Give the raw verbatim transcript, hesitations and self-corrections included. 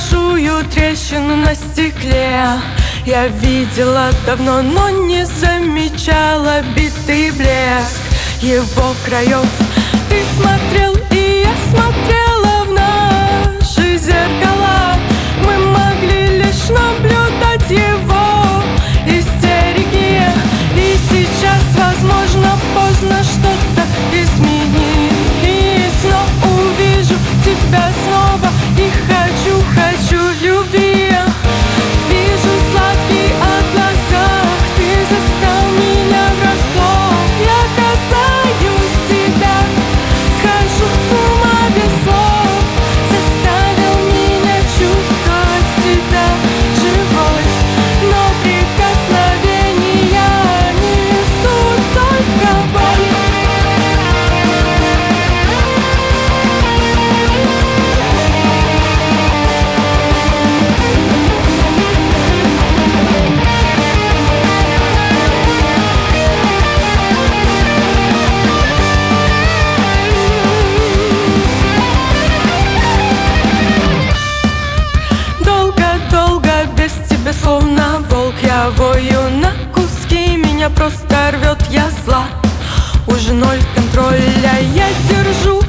большую трещину на стекле я видела давно, но не замечала битый блеск его краев. Ты смотрел, и я смотрела в наши зеркала. Мы могли лишь наблюдать его истерики. И сейчас, возможно, поздно что-то изменить, но увижу тебя снова и хочу, хочу любви. Вижу сладкий от глазах, ты застал меня врасплох. Я касаюсь тебя, схожу с ума без слов. Заставил меня чувствовать себя живой, но прикосновения несут только боль. Долго-долго без тебя, словно волк, я вою на куски. Меня просто рвет, я зла, уже ноль контроля. Я держу